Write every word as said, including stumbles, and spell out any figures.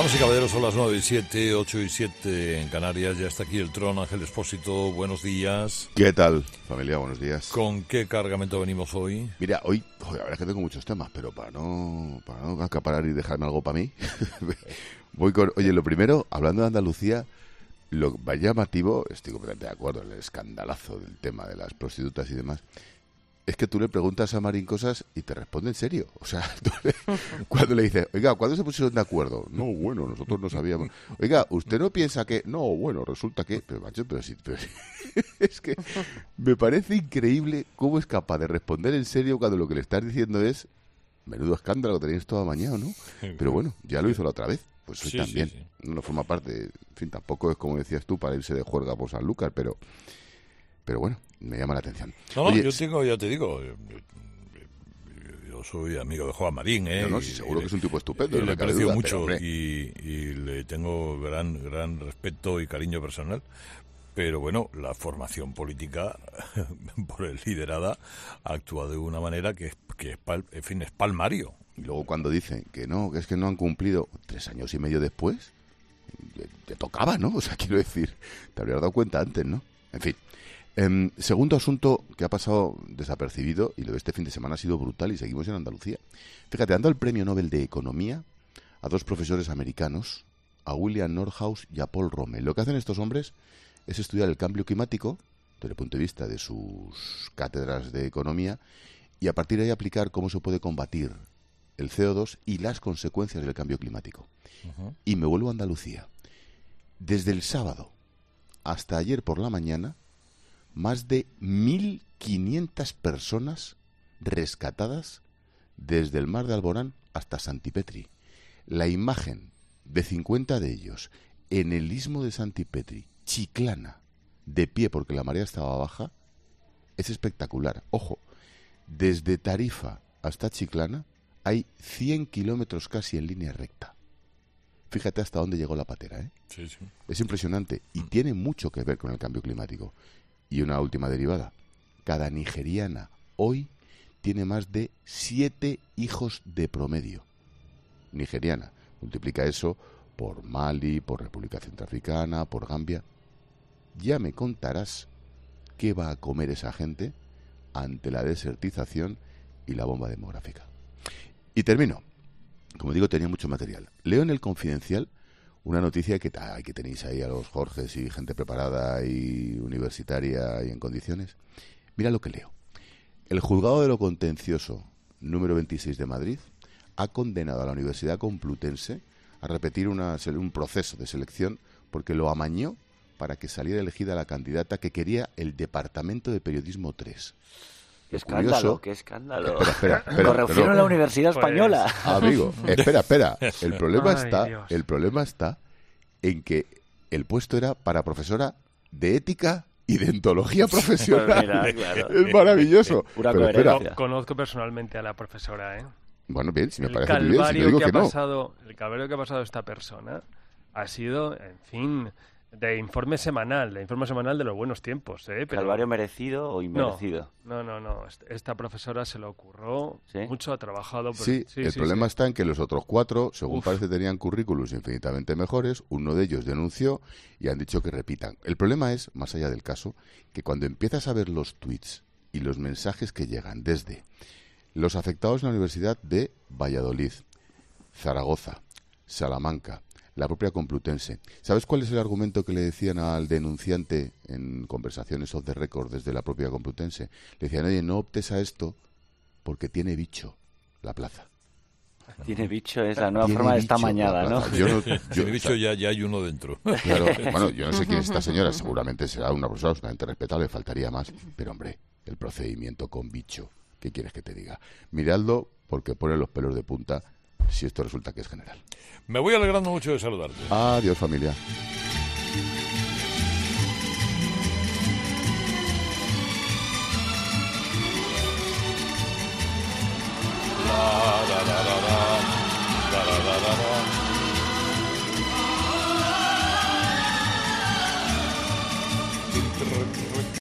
Damas y caballeros, son las nueve y siete, ocho y siete en Canarias. Ya está aquí el Tron, Ángel Expósito. Buenos días. ¿Qué tal, familia? Buenos días. ¿Con qué cargamento venimos hoy? Mira, hoy, joder, la verdad es que tengo muchos temas, pero para no, para no acaparar y dejarme algo para mí, voy con... Oye, lo primero, hablando de Andalucía, lo más llamativo, estoy completamente de acuerdo, el escandalazo del tema de las prostitutas y demás, es que tú le preguntas a Marín cosas y te responde en serio. O sea, tú le, cuando le dices, oiga, ¿cuándo se pusieron de acuerdo? No, bueno, nosotros no sabíamos. Oiga, ¿usted no piensa que...? No, bueno, resulta que... Pero, macho, pero sí... Pero sí. Es que me parece increíble cómo es capaz de responder en serio cuando lo que le estás diciendo es menudo escándalo que tenéis toda mañana, ¿no? Pero bueno, ya lo hizo la otra vez. Pues hoy Sí, también. sí, sí. No forma parte... En fin, tampoco es como decías tú para irse de juerga por Sanlúcar, pero... Pero bueno, me llama la atención. No, no, Oye, yo tengo, ya te digo, yo, yo soy amigo de Juan Marín, ¿eh? No, no, y- sí, seguro y que es un tipo estupendo, Y no le me cabe aprecio duda, mucho pero, hombre, y, y le tengo gran, gran respeto y cariño personal. Pero bueno, la formación política por él liderada actúa de una manera que es, que es pal- en fin, es palmario. Y luego cuando dicen que no, que es que no han cumplido tres años y medio después, te, te tocaba, ¿no? O sea, quiero decir, te habrías dado cuenta antes, ¿no? En fin. Em, segundo asunto que ha pasado desapercibido, y lo de este fin de semana ha sido brutal, y seguimos en Andalucía. Fíjate, dando el premio Nobel de Economía a dos profesores americanos, a William Nordhaus y a Paul Rommel. Lo que hacen estos hombres es estudiar el cambio climático desde el punto de vista de sus cátedras de economía y a partir de ahí aplicar cómo se puede combatir el C O dos y las consecuencias del cambio climático. Ujú. Y me vuelvo a Andalucía. Desde el sábado hasta ayer por la mañana, más de mil quinientas personas rescatadas desde el mar de Alborán hasta Santipetri. La imagen de cincuenta de ellos en el istmo de Santipetri, Chiclana, de pie porque la marea estaba baja, es espectacular. Ojo, desde Tarifa hasta Chiclana hay cien kilómetros casi en línea recta. Fíjate hasta dónde llegó la patera, ¿eh? Sí, sí. Es impresionante y tiene mucho que ver con el cambio climático. Y una última derivada. Cada nigeriana hoy tiene más de siete hijos de promedio. Nigeriana. Multiplica eso por Mali, por República Centroafricana, por Gambia. Ya me contarás qué va a comer esa gente ante la desertización y la bomba demográfica. Y termino. Como digo, tenía mucho material. Leo en El Confidencial una noticia que, ay, que tenéis ahí a los Jorges y gente preparada y universitaria y en condiciones. Mira lo que leo. El Juzgado de lo Contencioso número veintiséis de Madrid ha condenado a la Universidad Complutense a repetir una, un proceso de selección porque lo amañó para que saliera elegida la candidata que quería el Departamento de Periodismo tres. ¡Qué Lo escándalo, curioso- qué escándalo! Espera, espera, espera, Corrupción perdón. en la Universidad Pues- Española. Amigo, espera, espera. El problema Ay, está, Dios. el problema está en que el puesto era para profesora de ética y de ontología profesional. Mira, claro. Es maravilloso. Pura Pero coherencia. espera, Co- Conozco personalmente a la profesora, ¿eh? bueno, bien, si me el parece muy bien, si calvario no digo que que ha no. pasado, el calvario que ha pasado esta persona ha sido, en fin, de informe semanal, de informe semanal de los buenos tiempos, ¿eh? Pero ¿Calvario merecido o inmerecido? no, no, no. est- Esta profesora se lo ocurrió ¿Sí? mucho, ha trabajado. pero- Sí, el sí, problema sí. está en que los otros cuatro, según Uf. parece, tenían currículos infinitamente mejores. Uno de ellos denunció y han dicho que repitan. El problema es, más allá del caso, que cuando empiezas a ver los tweets y los mensajes que llegan desde los afectados en la Universidad de Valladolid, Zaragoza, Salamanca, la propia Complutense. ¿Sabes cuál es el argumento que le decían al denunciante en conversaciones off the record desde la propia Complutense? Le decían, oye, no optes a esto porque tiene bicho la plaza. Tiene bicho, es la nueva Tiene forma de esta bicho la mañana, ¿no? plaza. Yo no, yo, Yo he o dicho sea, ya, ya hay uno dentro. claro, bueno, yo no sé quién es esta señora, seguramente será una persona absolutamente respetable, faltaría más, pero hombre, el procedimiento con bicho, ¿qué quieres que te diga? Miradlo porque pone los pelos de punta si esto resulta que es general. Me voy alegrando mucho de saludarte. Adiós, familia. La, la, la, la, la, la, la, la, la, la.